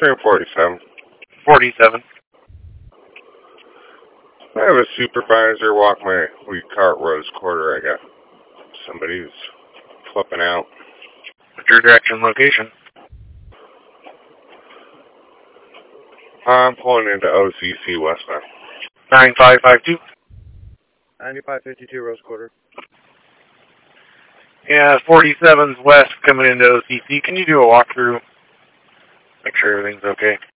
Train 47. 47. I have a supervisor walk my wheat cart rose quarter. I got somebody who's flipping out. What's your direction location? I'm pulling into OCC westbound. 9552. 9552 Rose Quarter. Yeah, 47's west coming into OCC. Can you do a walkthrough? Make sure everything's okay.